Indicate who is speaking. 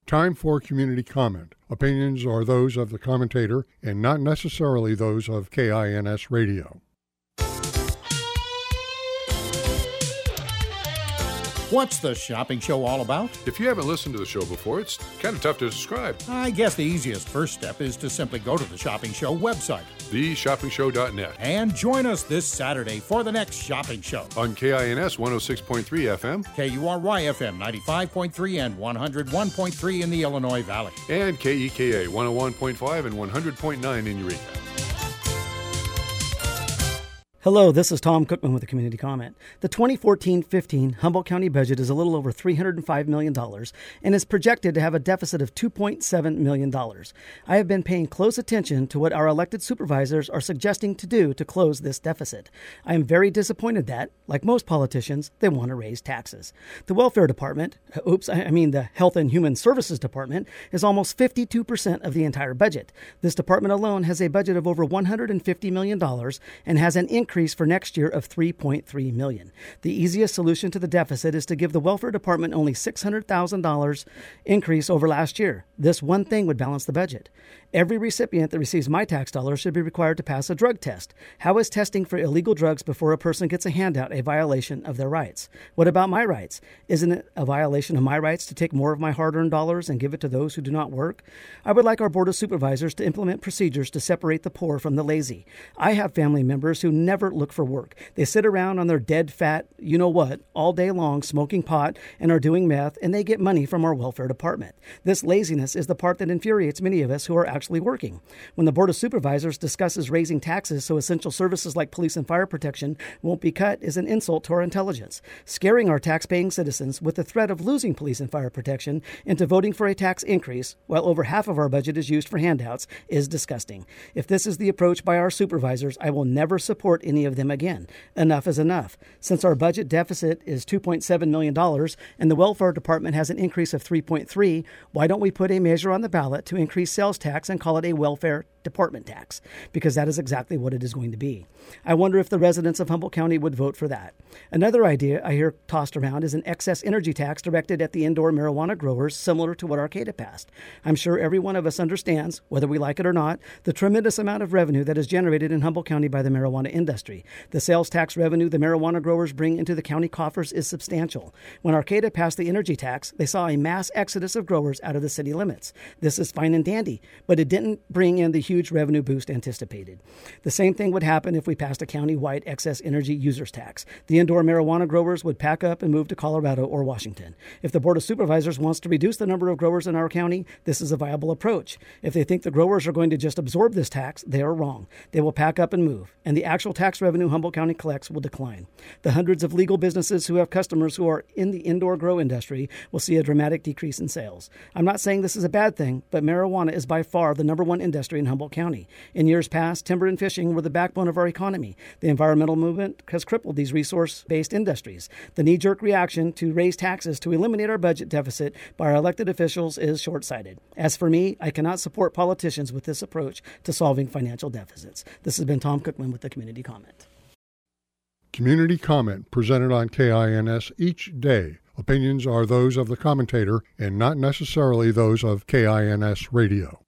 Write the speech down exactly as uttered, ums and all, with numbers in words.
Speaker 1: Time for community comment. Opinions are those of the commentator and not necessarily those of K I N S Radio.
Speaker 2: What's the shopping show all about?
Speaker 3: If you haven't listened to the show before, it's kind of tough to describe.
Speaker 2: I guess the easiest first step is to simply go to the Shopping Show website,
Speaker 3: the shopping show dot net,
Speaker 2: and join us this Saturday for the next shopping show.
Speaker 3: On K I N S one oh six point three F M,
Speaker 2: K U R Y F M ninety-five point three and one oh one point three in the Illinois Valley,
Speaker 3: and K E K A one oh one point five and one hundred point nine in Eureka.
Speaker 4: Hello, this is Tom Cookman with a community comment. The twenty fourteen fifteen Humboldt County budget is a little over three hundred five million dollars and is projected to have a deficit of two point seven million dollars. I have been paying close attention to what our elected supervisors are suggesting to do to close this deficit. I am very disappointed that, like most politicians, they want to raise taxes. The Welfare Department, oops, I mean the Health and Human Services Department, is almost fifty-two percent of the entire budget. This department alone has a budget of over one hundred fifty million dollars and has an increase increase for next year of three point three million dollars. The easiest solution to the deficit is to give the Welfare Department only six hundred thousand dollars increase over last year. This one thing would balance the budget. Every recipient that receives my tax dollars should be required to pass a drug test. How is testing for illegal drugs before a person gets a handout a violation of their rights? What about my rights? Isn't it a violation of my rights to take more of my hard-earned dollars and give it to those who do not work? I would like our Board of Supervisors to implement procedures to separate the poor from the lazy. I have family members who never look for work. They sit around on their dead fat, you know what, all day long smoking pot and are doing meth, and they get money from our welfare department. This laziness is the part that infuriates many of us who are actually working. When the Board of Supervisors discusses raising taxes so essential services like police and fire protection won't be cut is an insult to our intelligence. Scaring our tax-paying citizens with the threat of losing police and fire protection into voting for a tax increase, while over half of our budget is used for handouts, is disgusting. If this is the approach by our supervisors, I will never support any of them again. Enough is enough. Since our budget deficit is two point seven million dollars and the Welfare Department has an increase of three point three, why don't we put a measure on the ballot to increase sales tax and call it a welfare department tax? Because that is exactly what it is going to be. I wonder if the residents of Humboldt County would vote for that. Another idea I hear tossed around is an excess energy tax directed at the indoor marijuana growers, similar to what Arcata passed. I'm sure every one of us understands, whether we like it or not, the tremendous amount of revenue that is generated in Humboldt County by the marijuana industry. The sales tax revenue the marijuana growers bring into the county coffers is substantial. When Arcata passed the energy tax, they saw a mass exodus of growers out of the city limits. This is fine and dandy, but it didn't bring in the huge revenue boost anticipated. The same thing would happen if we passed a county-wide excess energy users tax. The indoor marijuana growers would pack up and move to Colorado or Washington. If the Board of Supervisors wants to reduce the number of growers in our county, this is a viable approach. If they think the growers are going to just absorb this tax, they are wrong. They will pack up and move, and the actual tax revenue Humboldt County collects will decline. The hundreds of legal businesses who have customers who are in the indoor grow industry will see a dramatic decrease in sales. I'm not saying this is a bad thing, but marijuana is by far the number one industry in Humboldt County. In years past, timber and fishing were the backbone of our economy. The environmental movement has crippled these resource-based industries. The knee-jerk reaction to raise taxes to eliminate our budget deficit by our elected officials is short-sighted. As for me, I cannot support politicians with this approach to solving financial deficits. This has been Tom Cookman with the Community Comment.
Speaker 1: Community Comment presented on K I N S each day. Opinions are those of the commentator and not necessarily those of K I N S Radio.